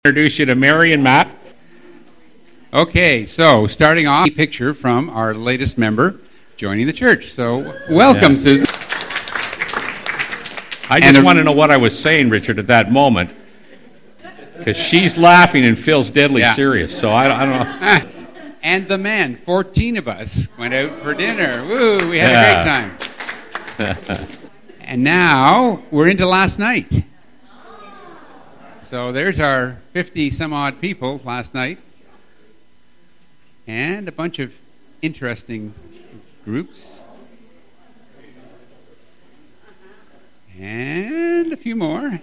Introduce you to Mary and Matt. Okay, so starting off, a picture from our latest member joining the church. So welcome, Susan. I just want to know what I was saying, Richard, at that moment, because she's laughing and feels deadly serious. So I don't know. And the men, 14 of us, went out for dinner. Woo, we had a great time. And now we're into last night. So there's our 50-some-odd people last night. And a bunch of interesting groups. And a few more.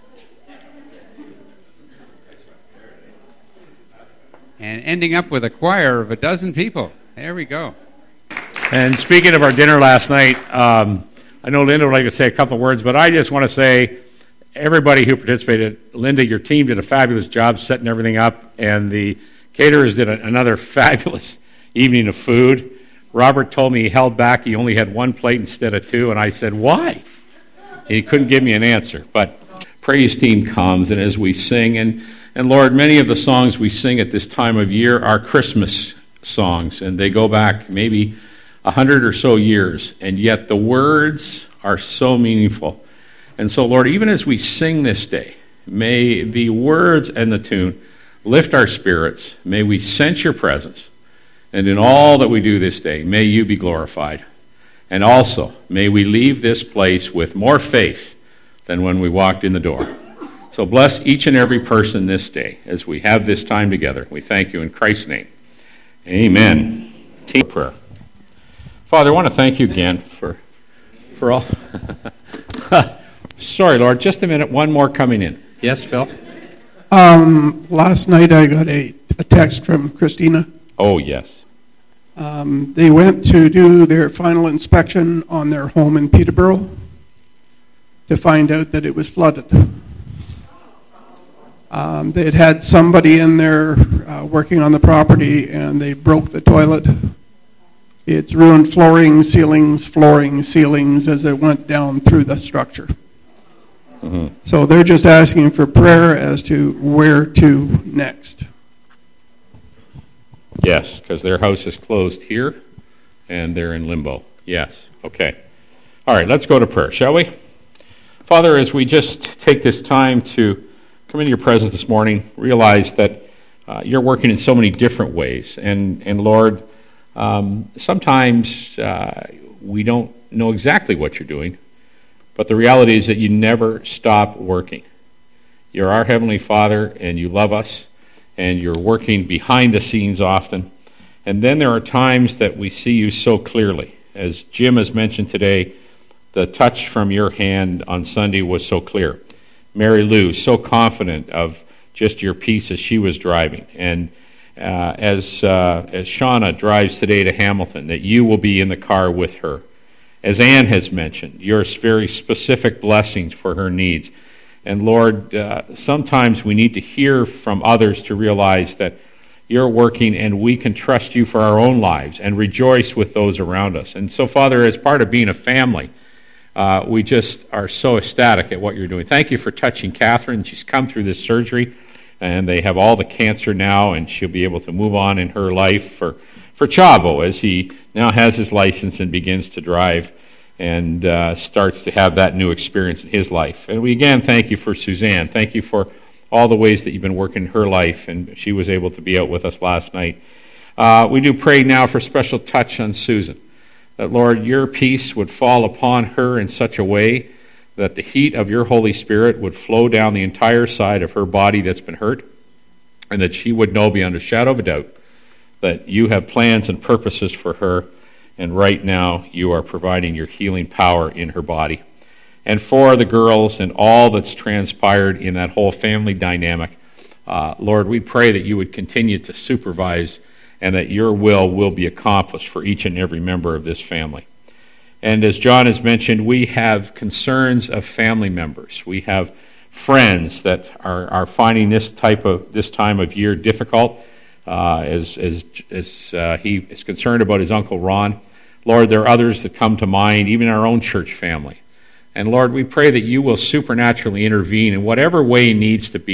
And ending up with a choir of a dozen people. There we go. And speaking of our dinner last night, I know Linda would like to say a couple of words, but I just want to say, everybody who participated, Linda, your team did a fabulous job setting everything up, and the caterers did another fabulous evening of food. Robert told me he held back. He only had one plate instead of two, and I said, why? He couldn't give me an answer. But praise team comes, and as we sing, and Lord, many of the songs we sing at this time of year are Christmas songs, and they go back maybe 100 or so years, and yet the words are so meaningful. And so, Lord, even as we sing this day, may the words and the tune lift our spirits. May we sense your presence. And in all that we do this day, may you be glorified. And also, may we leave this place with more faith than when we walked in the door. So bless each and every person this day as we have this time together. We thank you in Christ's name. Amen. Team prayer. Father, I want to thank you again for all... Sorry, Lord, just a minute. One more coming in. Yes, Phil? Last night I got a text from Christina. Oh, yes. They went to do their final inspection on their home in Peterborough to find out that it was flooded. They had somebody in there working on the property, and they broke the toilet. It's ruined flooring, ceilings as it went down through the structure. Mm-hmm. So they're just asking for prayer as to where to next. Yes, because their house is closed here, and they're in limbo. Yes, okay. All right, let's go to prayer, shall we? Father, as we just take this time to come into your presence this morning, realize that you're working in so many different ways. And Lord, sometimes we don't know exactly what you're doing, but the reality is that you never stop working. You're our Heavenly Father, and you love us, and you're working behind the scenes often. And then there are times that we see you so clearly. As Jim has mentioned today, the touch from your hand on Sunday was so clear. Mary Lou, so confident of just your peace as she was driving. And as Shauna drives today to Hamilton, that you will be in the car with her. As Ann has mentioned, your very specific blessings for her needs. And Lord, sometimes we need to hear from others to realize that you're working and we can trust you for our own lives and rejoice with those around us. And so, Father, as part of being a family, we just are so ecstatic at what you're doing. Thank you for touching Catherine. She's come through this surgery, and they have all the cancer now, and she'll be able to move on in her life for Chavo as he now has his license and begins to drive and starts to have that new experience in his life. And we again thank you for Suzanne. Thank you for all the ways that you've been working in her life, and she was able to be out with us last night. We do pray now for special touch on Susan, that, Lord, your peace would fall upon her in such a way that the heat of your Holy Spirit would flow down the entire side of her body that's been hurt, and that she would know beyond a shadow of a doubt that you have plans and purposes for her, and right now you are providing your healing power in her body. And for the girls and all that's transpired in that whole family dynamic, Lord, we pray that you would continue to supervise and that your will be accomplished for each and every member of this family. And as John has mentioned, we have concerns of family members. We have friends that are finding this time of year difficult. As he is concerned about his Uncle Ron. Lord, there are others that come to mind, even our own church family. And Lord, we pray that you will supernaturally intervene in whatever way needs to be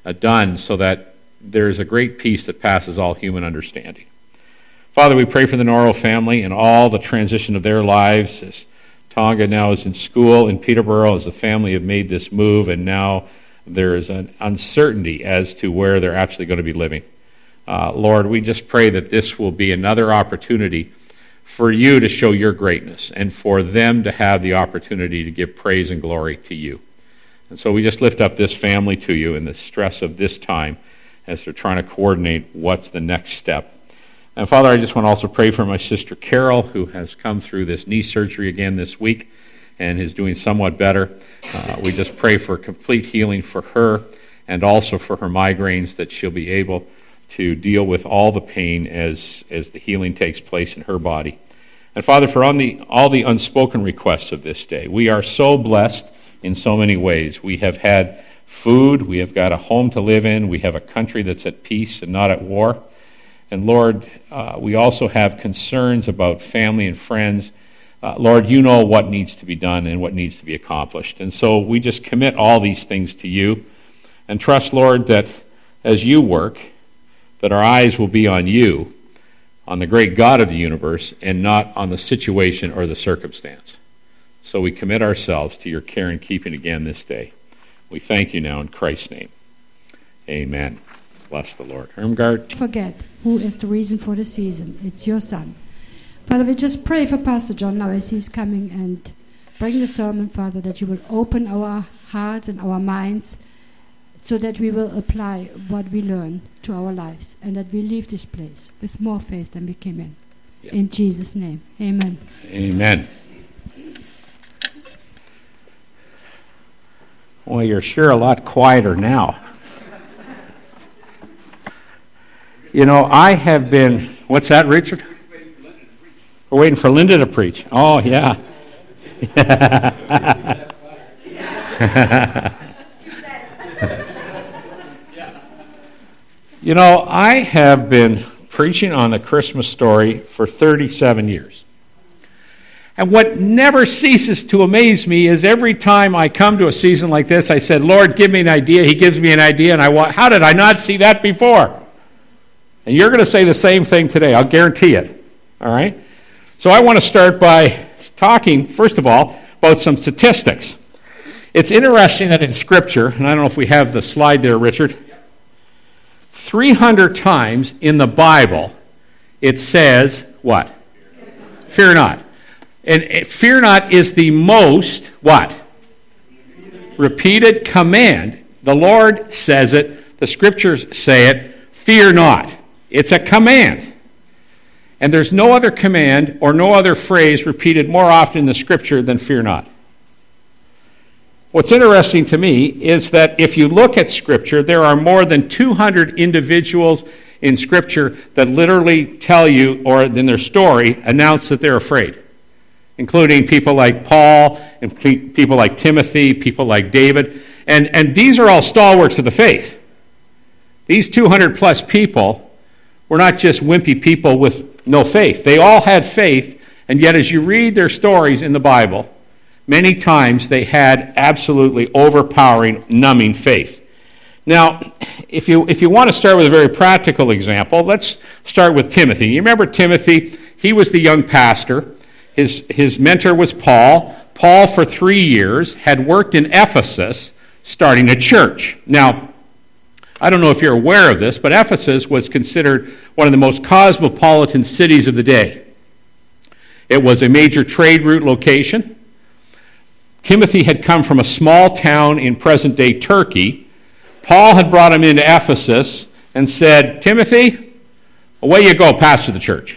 done so that there is a great peace that passes all human understanding. Father, we pray for the Noro family and all the transition of their lives as Tonga now is in school in Peterborough, as the family have made this move, and now there is an uncertainty as to where they're actually going to be living. Lord, we just pray that this will be another opportunity for you to show your greatness and for them to have the opportunity to give praise and glory to you. And so we just lift up this family to you in the stress of this time as they're trying to coordinate what's the next step. And Father, I just want to also pray for my sister Carol, who has come through this knee surgery again this week and is doing somewhat better. We just pray for complete healing for her and also for her migraines, that she'll be able to deal with all the pain as the healing takes place in her body. And Father, for all the unspoken requests of this day, we are so blessed in so many ways. We have had food, we have got a home to live in, we have a country that's at peace and not at war. And Lord, we also have concerns about family and friends. Lord, you know what needs to be done and what needs to be accomplished. And so we just commit all these things to you and trust, Lord, that as you work, that our eyes will be on you, on the great God of the universe, and not on the situation or the circumstance. So we commit ourselves to your care and keeping again this day. We thank you now in Christ's name. Amen. Bless the Lord. Irmgard. Forget who is the reason for the season. It's your son. Father, we just pray for Pastor John now as he's coming and bring the sermon, Father, that you will open our hearts and our minds so that we will apply what we learn to our lives and that we leave this place with more faith than we came in. Yeah. In Jesus' name, amen. Amen. Well, you're sure a lot quieter now. You know, I have been... What's that, Richard? We're waiting for Linda to preach. Oh, yeah. You know, I have been preaching on the Christmas story for 37 years. And what never ceases to amaze me is every time I come to a season like this, I said, Lord, give me an idea. He gives me an idea, and how did I not see that before? And you're going to say the same thing today. I'll guarantee it. All right? So I want to start by talking, first of all, about some statistics. It's interesting that in Scripture, and I don't know if we have the slide there, Richard, 300 times in the Bible it says what? Fear not. And fear not is the most, what? Repeated command. The Lord says it. The Scriptures say it. Fear not. It's a command. And there's no other command or no other phrase repeated more often in the Scripture than fear not. What's interesting to me is that if you look at Scripture, there are more than 200 individuals in Scripture that literally tell you, or in their story, announce that they're afraid, including people like Paul, and people like Timothy, people like David. And these are all stalwarts of the faith. These 200 plus people were not just wimpy people with no faith. They all had faith, and yet as you read their stories in the Bible, many times they had absolutely overpowering, numbing faith. Now, if you want to start with a very practical example, let's start with Timothy. You remember Timothy? He was the young pastor. His mentor was Paul. Paul, for 3 years, had worked in Ephesus, starting a church. Now, I don't know if you're aware of this, but Ephesus was considered one of the most cosmopolitan cities of the day. It was a major trade route location. Timothy had come from a small town in present-day Turkey. Paul had brought him into Ephesus and said, Timothy, away you go, pastor the church.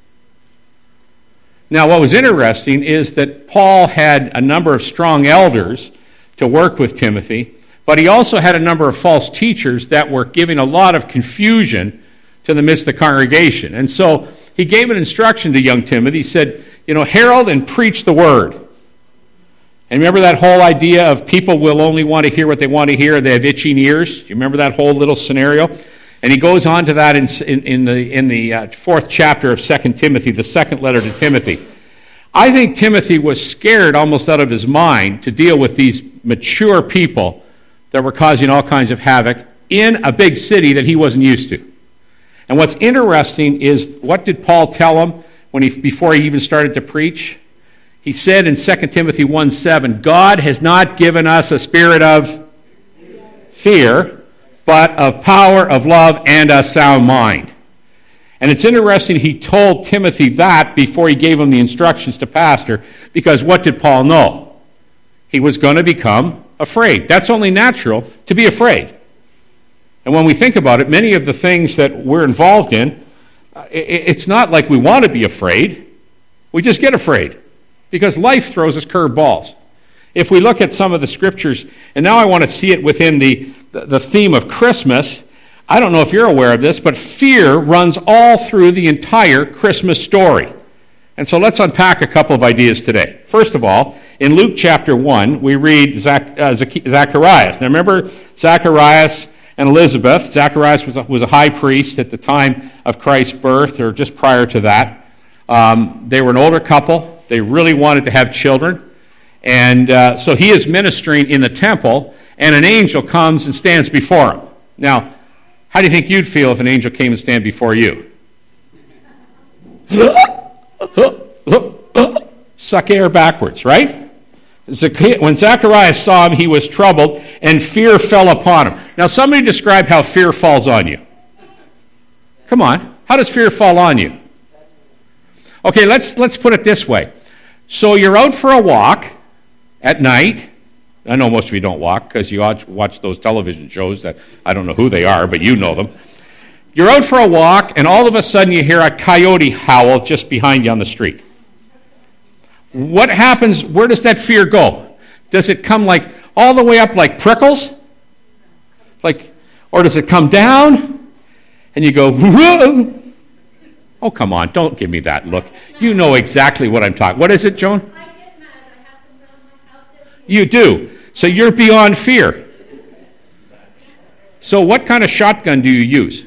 Now, what was interesting is that Paul had a number of strong elders to work with Timothy, but he also had a number of false teachers that were giving a lot of confusion to the midst of the congregation. And so he gave an instruction to young Timothy. He said, herald and preach the word. And remember that whole idea of people will only want to hear what they want to hear, they have itching ears? You remember that whole little scenario? And he goes on to that in the fourth chapter of 2 Timothy, the second letter to Timothy. I think Timothy was scared almost out of his mind to deal with these mature people that were causing all kinds of havoc in a big city that he wasn't used to. And what's interesting is, what did Paul tell him before he even started to preach? He said in 2 Timothy 1:7, God has not given us a spirit of fear, but of power, of love, and a sound mind. And it's interesting he told Timothy that before he gave him the instructions to pastor, because what did Paul know? He was going to become afraid. That's only natural, to be afraid. And when we think about it, many of the things that we're involved in, it's not like we want to be afraid. We just get afraid because life throws us curveballs. If we look at some of the scriptures, and now I want to see it within the theme of Christmas, I don't know if you're aware of this, but fear runs all through the entire Christmas story. And so let's unpack a couple of ideas today. First of all, in Luke chapter 1, we read Zacharias. Now remember Zacharias and Elizabeth. Zacharias was a high priest at the time of Christ's birth, or just prior to that. They were an older couple. They really wanted to have children. And so he is ministering in the temple, and an angel comes and stands before him. Now, how do you think you'd feel if an angel came and stand before you? Suck air backwards, right? When Zacharias saw him, he was troubled, and fear fell upon him. Now, somebody describe how fear falls on you. Come on. How does fear fall on you? Okay, let's put it this way. So you're out for a walk at night. I know most of you don't walk because you watch those television shows that I don't know who they are, but you know them. You're out for a walk, and all of a sudden you hear a coyote howl just behind you on the street. What happens? Where does that fear go? Does it come like all the way up like prickles? Or does it come down and you go, whoa? Oh, come on, don't give me that look. You know exactly what I'm talking. What is it, Joan? I get mad. I have to build my house every You do. So you're beyond fear. So what kind of shotgun do you use?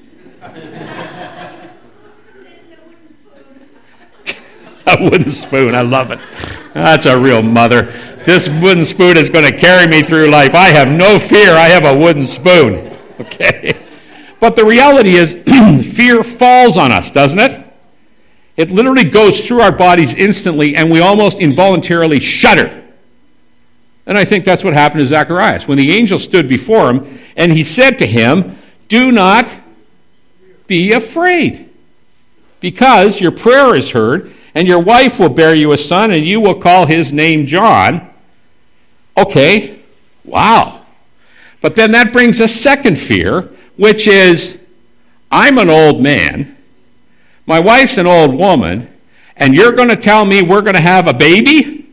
A wooden spoon. I love it. That's a real mother. This wooden spoon is going to carry me through life. I have no fear. I have a wooden spoon. Okay? But the reality is, fear falls on us, doesn't it? It literally goes through our bodies instantly, and we almost involuntarily shudder. And I think that's what happened to Zacharias. When the angel stood before him, and he said to him, do not be afraid, because your prayer is heard, and your wife will bear you a son, and you will call his name John. Okay, wow. But then that brings a second fear, which is, I'm an old man, my wife's an old woman, and you're going to tell me we're going to have a baby?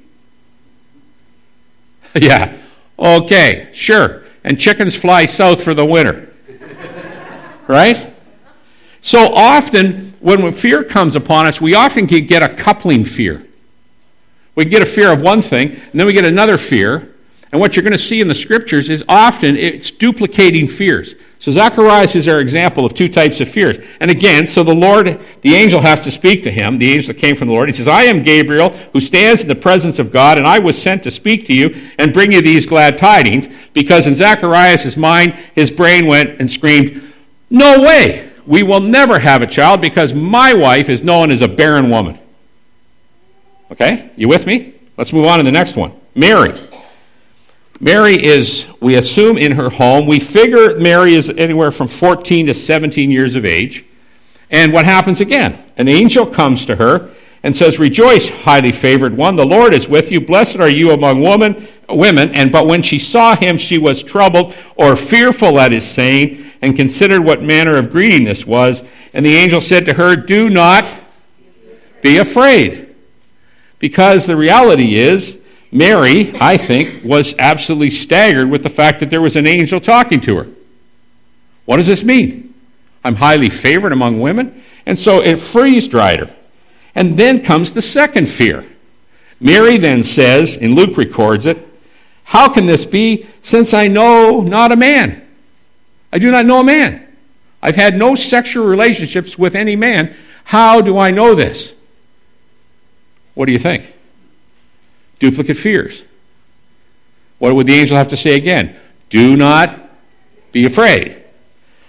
Yeah, okay, sure. And chickens fly south for the winter. Right? So often, when fear comes upon us, we often get a coupling fear. We can get a fear of one thing, and then we get another fear. And what you're going to see in the scriptures is often it's duplicating fears. So Zacharias is our example of two types of fears. And again, so the angel has to speak to him, the angel that came from the Lord. He says, I am Gabriel, who stands in the presence of God, and I was sent to speak to you and bring you these glad tidings, because in Zacharias' mind, his brain went and screamed, no way! We will never have a child because my wife is known as a barren woman. Okay? You with me? Let's move on to the next one. Mary. Mary is, we assume, in her home. We figure Mary is anywhere from 14 to 17 years of age. And what happens again? An angel comes to her and says, rejoice, highly favored one. The Lord is with you. Blessed are you among women. But when she saw him, she was troubled or fearful at his saying, and considered what manner of greeting this was. And the angel said to her, do not be afraid. Because the reality is, Mary, I think, was absolutely staggered with the fact that there was an angel talking to her. What does this mean? I'm highly favored among women. And so it freeze-dried her. And then comes the second fear. Mary then says, and Luke records it, how can this be, since I know not a man? I do not know a man. I've had no sexual relationships with any man. How do I know this? What do you think? Duplicate fears. What would the angel have to say again? Do not be afraid.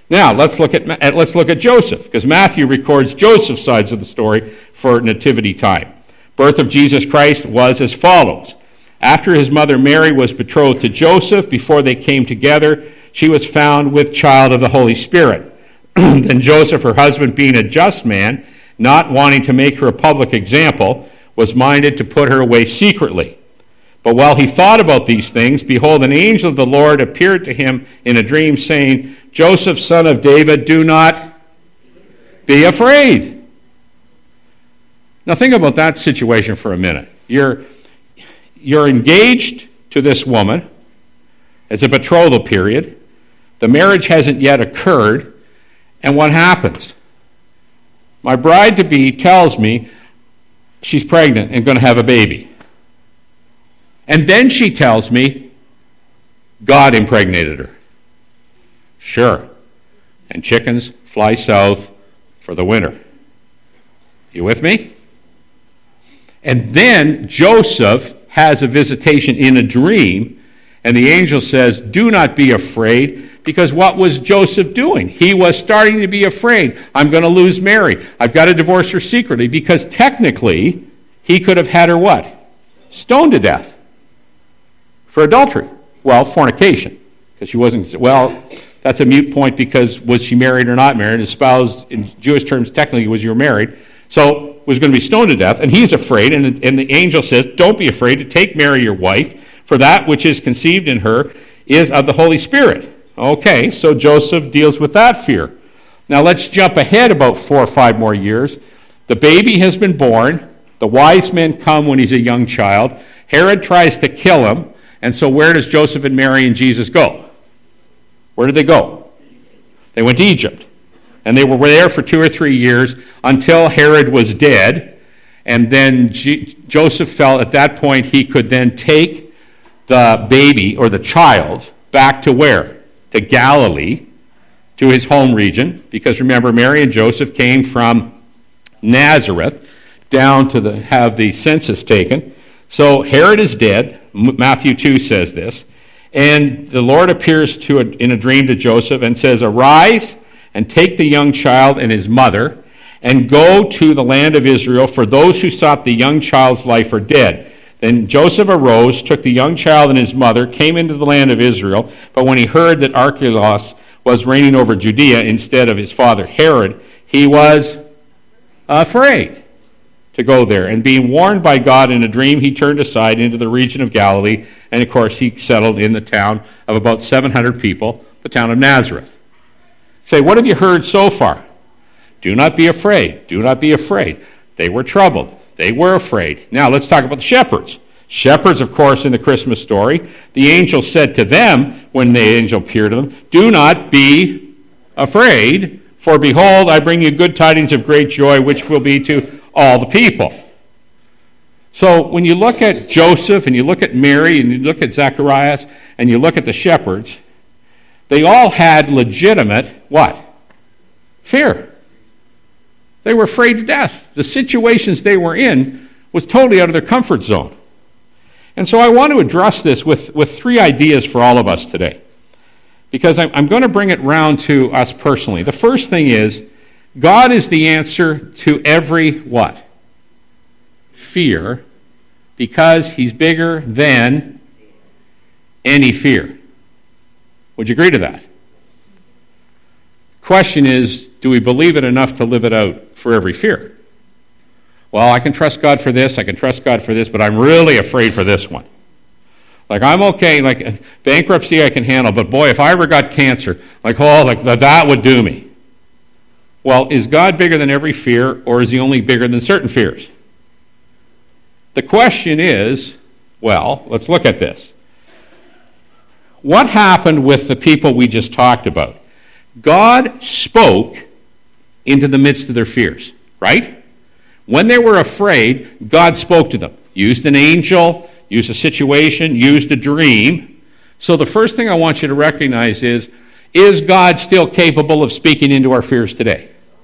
Now, let's look at Joseph, because Matthew records Joseph's sides of the story for nativity time. Birth of Jesus Christ was as follows. After his mother Mary was betrothed to Joseph, before they came together, she was found with child of the Holy Spirit. Then Joseph, her husband, being a just man, not wanting to make her a public example, was minded to put her away secretly. But while he thought about these things, behold, an angel of the Lord appeared to him in a dream, saying, Joseph, son of David, do not be afraid. Now think about that situation for a minute. You're engaged to this woman. It's a betrothal period. The marriage hasn't yet occurred. And what happens? My bride-to-be tells me she's pregnant and going to have a baby. And then she tells me God impregnated her. Sure. And chickens fly south for the winter. You with me? And then Joseph has a visitation in a dream, and the angel says, do not be afraid, because what was Joseph doing? He was starting to be afraid. I'm going to lose Mary. I've got to divorce her secretly, because technically he could have had her what? Stoned to death for adultery. Well, fornication, because she wasn't, well, that's a moot point, because was she married or not married? His spouse, in Jewish terms, technically was you were married. So was going to be stoned to death, and he's afraid, and the angel says, don't be afraid to take Mary your wife, for that which is conceived in her is of the Holy Spirit. Okay, so Joseph deals with that fear. Now let's jump ahead about 4 or 5 more years. The baby has been born. The wise men come when he's a young child. Herod tries to kill him, and so where does Joseph and Mary and Jesus go? Where did they go? They went to Egypt. And they were there for 2 or 3 years until Herod was dead. And then Joseph felt at that point he could then take the baby or the child back to where? To Galilee, to his home region. Because remember, Mary and Joseph came from Nazareth down to have the census taken. So Herod is dead. Matthew 2 says this. And the Lord appears in a dream to Joseph and says, arise and take the young child and his mother, and go to the land of Israel, for those who sought the young child's life are dead. Then Joseph arose, took the young child and his mother, came into the land of Israel, but when he heard that Archelaus was reigning over Judea instead of his father Herod, he was afraid to go there. And being warned by God in a dream, he turned aside into the region of Galilee, and of course he settled in the town of about 700 people, the town of Nazareth. Say, what have you heard so far? Do not be afraid. Do not be afraid. They were troubled. They were afraid. Now let's talk about the shepherds. Shepherds, of course, in the Christmas story. The angel said to them, when the angel appeared to them, do not be afraid, for behold, I bring you good tidings of great joy, which will be to all the people. So when you look at Joseph, and you look at Mary, and you look at Zacharias, and you look at the shepherds, they all had legitimate, what? Fear. They were afraid to death. The situations they were in was totally out of their comfort zone. And so I want to address this with 3 ideas for all of us today, because I'm going to bring it round to us personally. The first thing is, God is the answer to every what? Fear, because he's bigger than any fear. Would you agree to that? Question is, do we believe it enough to live it out for every fear? Well, I can trust God for this, I can trust God for this, but I'm really afraid for this one. Like, I'm okay, like bankruptcy I can handle, but boy, if I ever got cancer, that would do me. Well, is God bigger than every fear, or is he only bigger than certain fears? The question is, well, let's look at this. What happened with the people we just talked about? God spoke into the midst of their fears, right? When they were afraid, God spoke to them. Used an angel, used a situation, used a dream. So the first thing I want you to recognize is God still capable of speaking into our fears today?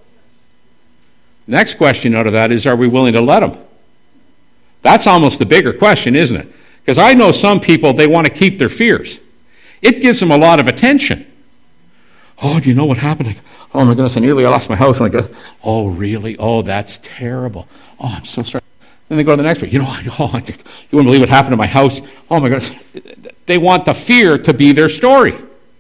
Next question out of that is, are we willing to let him? That's almost the bigger question, isn't it? Because I know some people, they want to keep their fears. It gives them a lot of attention. Oh, do you know what happened? Like, oh my goodness, I nearly lost my house. And I go, oh really? Oh, that's terrible. Oh, I'm so sorry. Then they go to the next one. You wouldn't believe what happened to my house. Oh my goodness. They want the fear to be their story.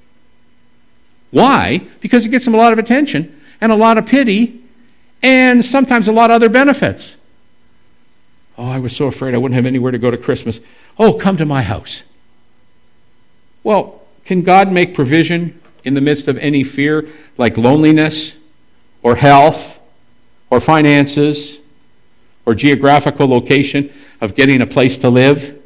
Why? Because it gets them a lot of attention and a lot of pity and sometimes a lot of other benefits. Oh, I was so afraid I wouldn't have anywhere to go to Christmas. Oh, come to my house. Well, can God make provision in the midst of any fear, like loneliness or health or finances or geographical location of getting a place to live?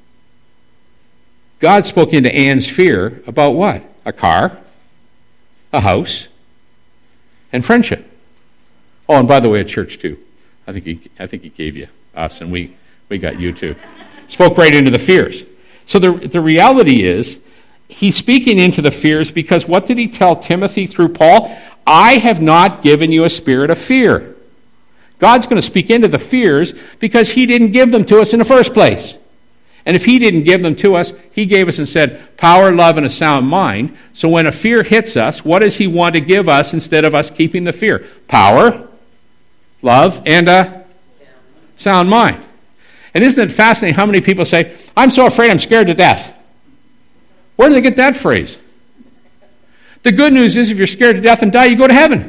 God spoke into Anne's fear about what? A car, a house, and friendship. Oh, and by the way, at church too. I think he gave you us, and we got you too. Spoke right into the fears. So the reality is, he's speaking into the fears because what did he tell Timothy through Paul? I have not given you a spirit of fear. God's going to speak into the fears because he didn't give them to us in the first place. And if he didn't give them to us, he gave us and said, power, love, and a sound mind. So when a fear hits us, what does he want to give us instead of us keeping the fear? Power, love, and a sound mind. And isn't it fascinating how many people say, I'm so afraid I'm scared to death? Where do they get that phrase? The good news is if you're scared to death and die, you go to heaven.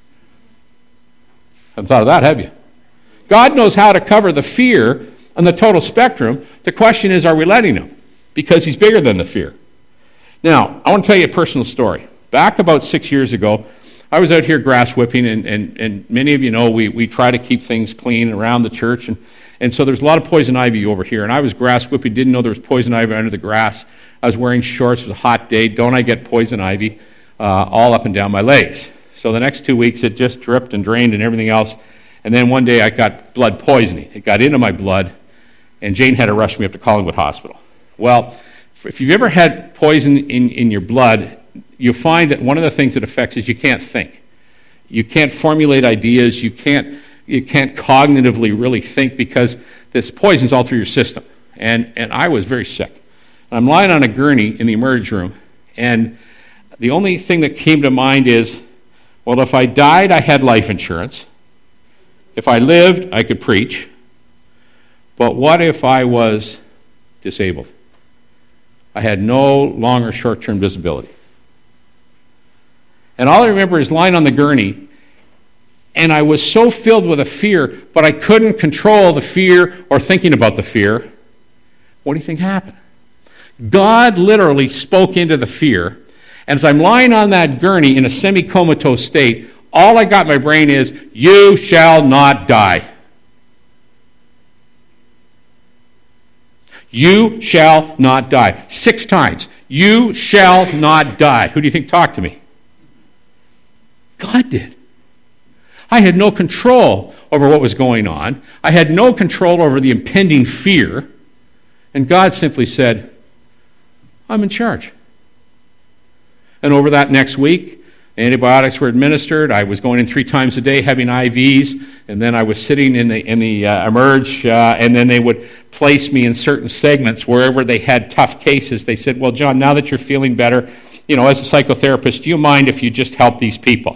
Haven't thought of that, have you? God knows how to cover the fear on the total spectrum. The question is, are we letting him? Because he's bigger than the fear. Now, I want to tell you a personal story. Back about 6 years ago, I was out here grass whipping, and many of you know we try to keep things clean around the church, and so there's a lot of poison ivy over here, and I was grass whipping, didn't know there was poison ivy under the grass. I was wearing shorts, it was a hot day. Don't I get poison ivy all up and down my legs? So the next 2 weeks, it just dripped and drained and everything else, and then one day I got blood poisoning. It got into my blood, and Jane had to rush me up to Collingwood Hospital. Well, if you've ever had poison in your blood, you'll find that one of the things it affects is you can't think. You can't formulate ideas. You can't cognitively really think because this poison's all through your system. And I was very sick. I'm lying on a gurney in the emergency room, and the only thing that came to mind is, well, if I died, I had life insurance. If I lived, I could preach. But what if I was disabled? I had no longer short-term disability. And all I remember is lying on the gurney, and I was so filled with a fear, but I couldn't control the fear or thinking about the fear. What do you think happened? God literally spoke into the fear, and as I'm lying on that gurney in a semi-comatose state, all I got in my brain is, you shall not die. You shall not die. 6 times. You shall not die. Who do you think talked to me? God did. I had no control over what was going on. I had no control over the impending fear. And God simply said, I'm in charge. And over that next week, antibiotics were administered. I was going in 3 times a day having IVs, and then I was sitting in the emerge, and then they would place me in certain segments wherever they had tough cases. They said, well, John, now that you're feeling better, as a psychotherapist, do you mind if you just help these people?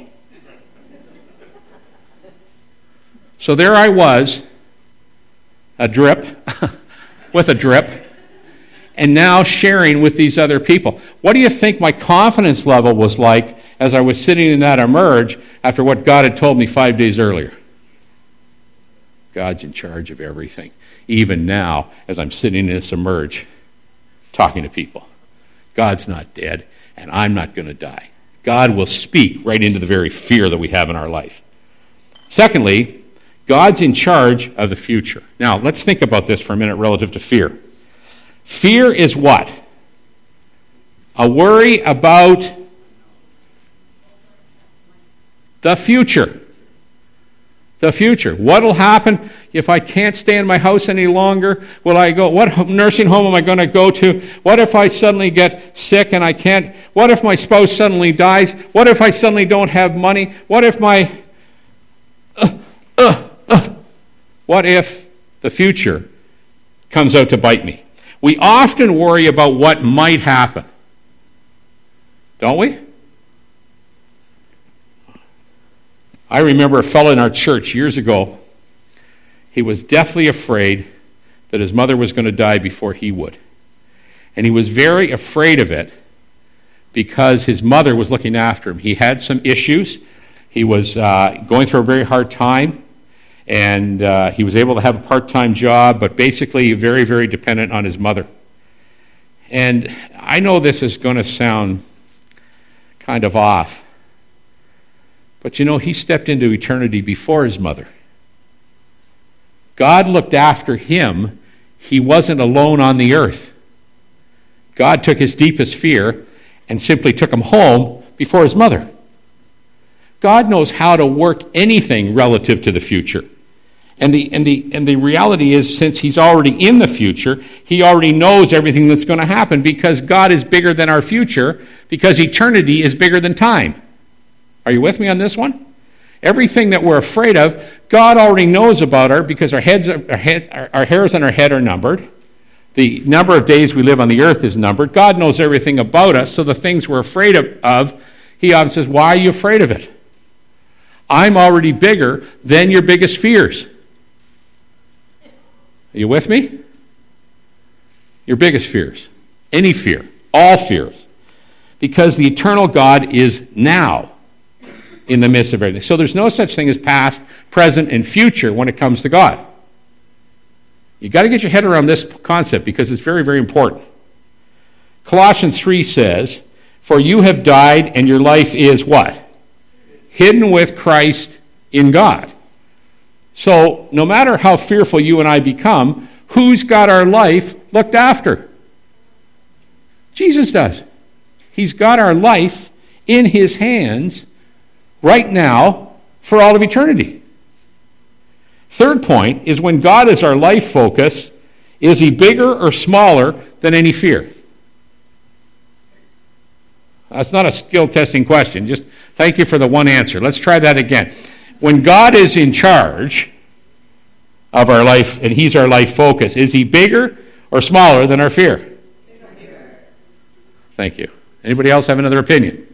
So there I was, a drip, with a drip, and now sharing with these other people. What do you think my confidence level was like as I was sitting in that emerge after what God had told me 5 days earlier? God's in charge of everything. Even now, as I'm sitting in this emerge, talking to people. God's not dead, and I'm not going to die. God will speak right into the very fear that we have in our life. Secondly, God's in charge of the future. Now, let's think about this for a minute relative to fear. Fear is what? A worry about the future. The future. What will happen if I can't stay in my house any longer? Will I go? What nursing home am I going to go to? What if I suddenly get sick and I can't? What if my spouse suddenly dies? What if I suddenly don't have money? What if my... What if the future comes out to bite me? We often worry about what might happen. Don't we? I remember a fellow in our church years ago. He was deathly afraid that his mother was going to die before he would. And he was very afraid of it because his mother was looking after him. He had some issues. He was going through a very hard time, and he was able to have a part-time job, but basically very, very dependent on his mother. And I know this is going to sound kind of off, but you know, he stepped into eternity before his mother. God looked after him. He wasn't alone on the earth. God took his deepest fear and simply took him home before his mother. God knows how to work anything relative to the future. And the reality is, since he's already in the future, he already knows everything that's going to happen, because God is bigger than our future, because eternity is bigger than time. Are you with me on this one? Everything that we're afraid of, God already knows about her, because our hairs on our head are numbered. The number of days we live on the earth is numbered. God knows everything about us, so the things we're afraid of, he often says, why are you afraid of it? I'm already bigger than your biggest fears. Are you with me? Your biggest fears. Any fear. All fears. Because the eternal God is now in the midst of everything. So there's no such thing as past, present, and future when it comes to God. You've got to get your head around this concept, because it's very, very important. Colossians 3 says, for you have died, and your life is what? Hidden with Christ in God. So no matter how fearful you and I become, who's got our life looked after? Jesus does. He's got our life in his hands right now for all of eternity. Third point is, when God is our life focus, is he bigger or smaller than any fear? That's not a skill testing question. Just thank you for the one answer. Let's try that again. When God is in charge of our life and he's our life focus, is he bigger or smaller than our fear? Bigger. Thank you. Anybody else have another opinion?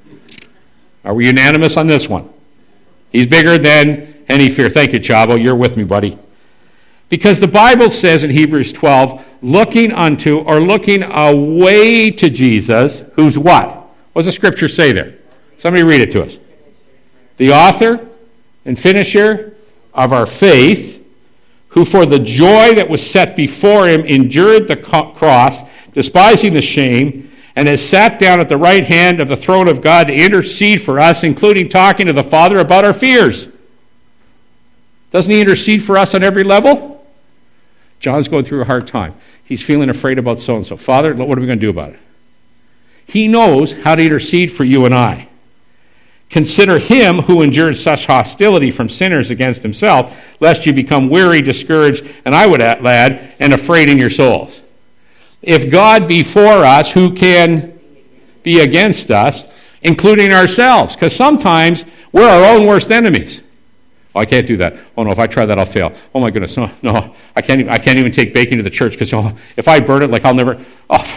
Are we unanimous on this one? He's bigger than any fear. Thank you, Chavo. You're with me, buddy. Because the Bible says in Hebrews 12, looking unto, or looking away to Jesus, who's what? What does the scripture say there? Somebody read it to us. The author and finisher of our faith, who for the joy that was set before him endured the cross, despising the shame, and has sat down at the right hand of the throne of God to intercede for us, including talking to the Father about our fears. Doesn't he intercede for us on every level? John's going through a hard time. He's feeling afraid about so-and-so. Father, what are we going to do about it? He knows how to intercede for you and I. Consider him who endured such hostility from sinners against himself, lest you become weary, discouraged, and I would add, and afraid in your souls. If God be for us, who can be against us, including ourselves? Because sometimes we're our own worst enemies. Oh, I can't do that. Oh no, if I try that, I'll fail. Oh my goodness, no, I can't even take baking to the church, because if I burn it, like I'll never. Oh,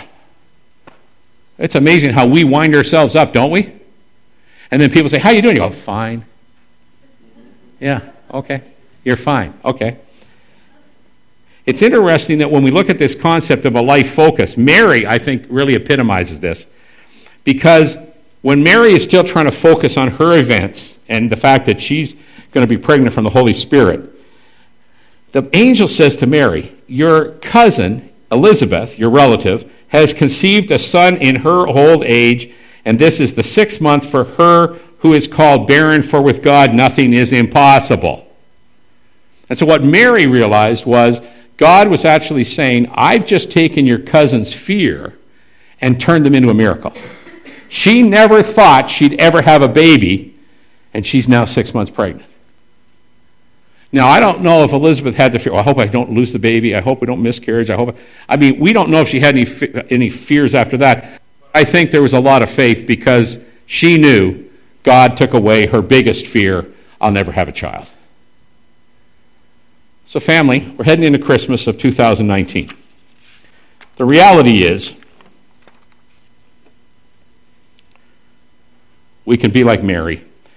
it's amazing how we wind ourselves up, don't we? And then people say, "How you doing?" You go, "Fine." Yeah, okay, you're fine. Okay. It's interesting that when we look at this concept of a life focus, Mary, I think, really epitomizes this, because when Mary is still trying to focus on her events and the fact that she's going to be pregnant from the Holy Spirit, the angel says to Mary, your cousin, Elizabeth, your relative, has conceived a son in her old age, and this is the 6th month for her who is called barren, for with God nothing is impossible. And so what Mary realized was God was actually saying, I've just taken your cousin's fear and turned them into a miracle. She never thought she'd ever have a baby, and she's now 6 months pregnant. Now, I don't know if Elizabeth had the fear, I hope I don't lose the baby, I hope we don't miscarriage, we don't know if she had any fears after that. I think there was a lot of faith, because she knew God took away her biggest fear, I'll never have a child. So family, we're heading into Christmas of 2019. The reality is, we can be like Mary,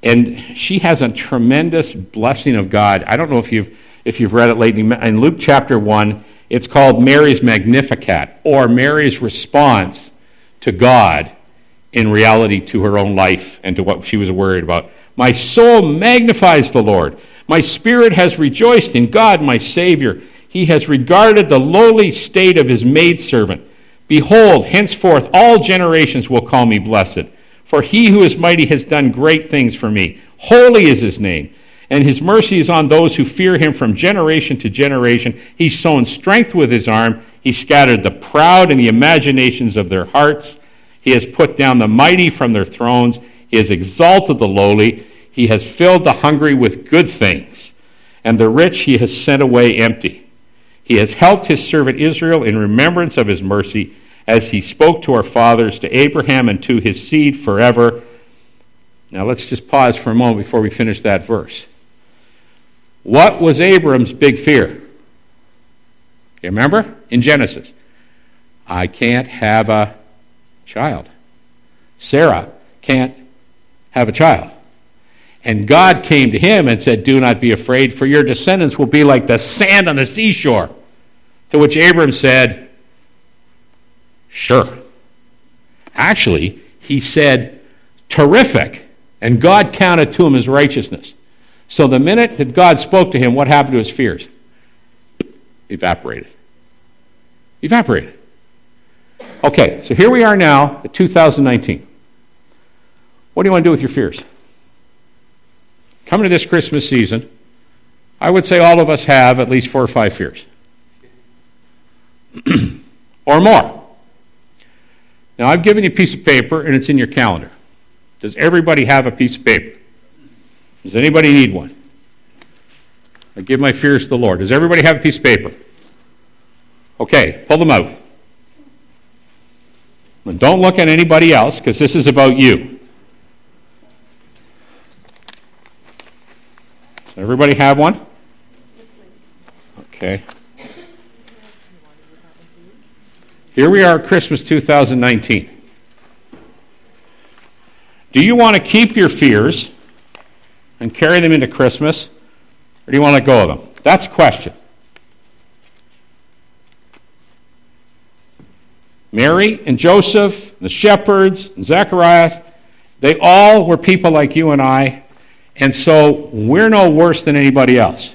And she has a tremendous blessing of God. I don't know if you've read it lately. In Luke chapter 1, it's called Mary's Magnificat, or Mary's response to God in reality to her own life and to what she was worried about. My soul magnifies the Lord. My spirit has rejoiced in God, my Savior. He has regarded the lowly state of his maidservant. Behold, henceforth all generations will call me blessed. For he who is mighty has done great things for me. Holy is his name, and his mercy is on those who fear him from generation to generation. He's sown strength with his arm. He scattered the proud in the imaginations of their hearts. He has put down the mighty from their thrones. He has exalted the lowly. He has filled the hungry with good things, and the rich he has sent away empty. He has helped his servant Israel in remembrance of his mercy, as he spoke to our fathers, to Abraham, and to his seed forever. Now let's just pause for a moment before we finish that verse. What was Abram's big fear? You remember? In Genesis. I can't have a child. Sarah can't have a child. And God came to him and said, do not be afraid, for your descendants will be like the sand on the seashore. To which Abram said, sure. Actually, he said, terrific. And God counted to him as righteousness. So the minute that God spoke to him, what happened to his fears? Evaporated. Evaporated. Okay, so here we are now at 2019. What do you want to do with your fears? Coming to this Christmas season, I would say all of us have at least 4 or 5 fears. Or more. Now, I've given you a piece of paper, and it's in your calendar. Does everybody have a piece of paper? Does anybody need one? I give my fears to the Lord. Does everybody have a piece of paper? Okay, pull them out. And don't look at anybody else, because this is about you. Does everybody have one? Okay. Here we are at Christmas 2019. Do you want to keep your fears and carry them into Christmas, or do you want to let go of them? That's the question. Mary and Joseph, the shepherds, and Zacharias, they all were people like you and I, and so we're no worse than anybody else.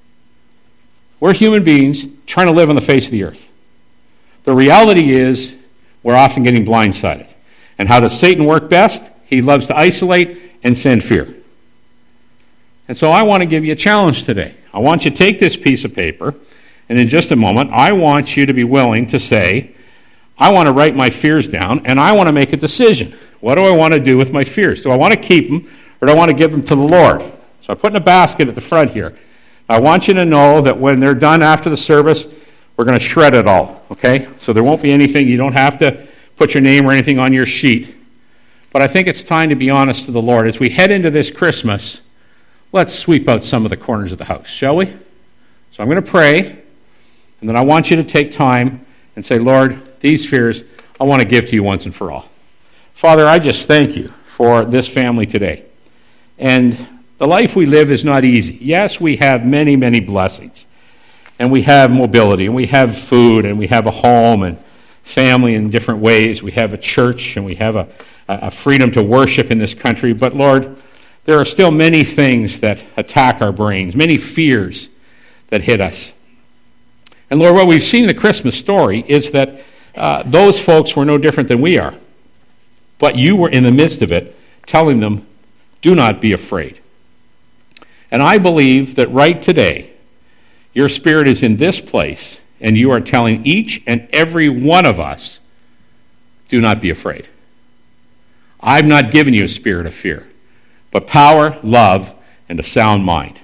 We're human beings trying to live on the face of the earth. The reality is we're often getting blindsided. And how does Satan work best? He loves to isolate and send fear. And so I want to give you a challenge today. I want you to take this piece of paper, and in just a moment, I want you to be willing to say, I want to write my fears down, and I want to make a decision. What do I want to do with my fears? Do I want to keep them, or do I want to give them to the Lord? So I put in a basket at the front here. I want you to know that when they're done after the service, we're going to shred it all, okay? So there won't be anything. You don't have to put your name or anything on your sheet. But I think it's time to be honest to the Lord. As we head into this Christmas, let's sweep out some of the corners of the house, shall we? So I'm going to pray, and then I want you to take time and say, Lord, these fears I want to give to you once and for all. Father, I just thank you for this family today. And the life we live is not easy. Yes, we have many, many blessings. And we have mobility, and we have food, and we have a home, and family in different ways. We have a church, and we have a freedom to worship in this country. But Lord, there are still many things that attack our brains, many fears that hit us. And Lord, what we've seen in the Christmas story is that those folks were no different than we are. But you were in the midst of it, telling them, do not be afraid. And I believe that right today, your Spirit is in this place, and you are telling each and every one of us, do not be afraid. I've not given you a spirit of fear, but power, love, and a sound mind.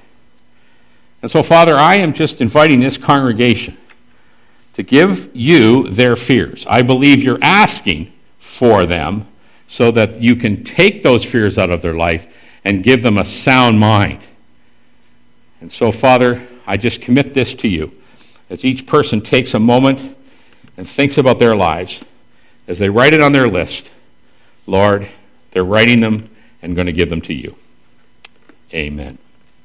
And so, Father, I am just inviting this congregation to give you their fears. I believe you're asking for them so that you can take those fears out of their life and give them a sound mind. And so, Father, I just commit this to you as each person takes a moment and thinks about their lives, as they write it on their list. Lord, they're writing them and going to give them to you. Amen.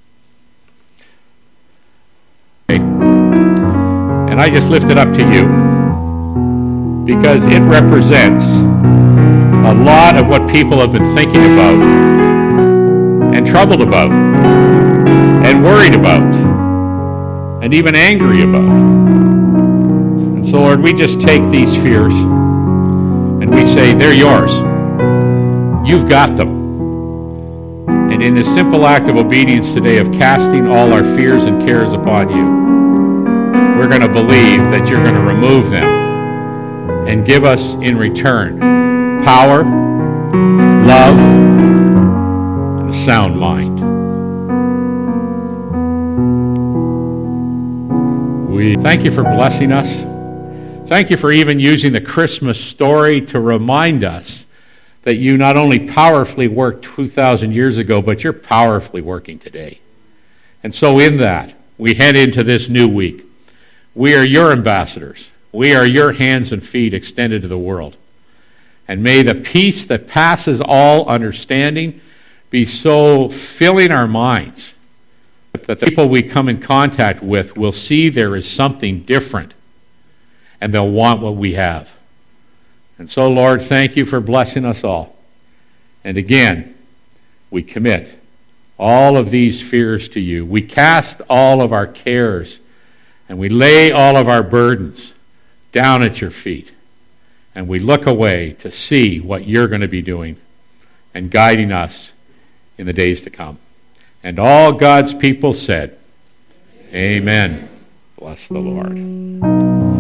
And I just lift it up to you because it represents a lot of what people have been thinking about and troubled about and worried about and even angry about. And so, Lord, we just take these fears and we say, they're yours. You've got them. And in this simple act of obedience today of casting all our fears and cares upon you, we're going to believe that you're going to remove them and give us in return power, love, and a sound mind. We thank you for blessing us. Thank you for even using the Christmas story to remind us that you not only powerfully worked 2,000 years ago, but you're powerfully working today. And so in that, we head into this new week. We are your ambassadors. We are your hands and feet extended to the world. And may the peace that passes all understanding be so filling our minds that the people we come in contact with will see there is something different and they'll want what we have. And so, Lord, thank you for blessing us all. And again, we commit all of these fears to you. We cast all of our cares and we lay all of our burdens down at your feet. And we look away to see what you're going to be doing and guiding us in the days to come. And all God's people said, Amen. Bless the Lord.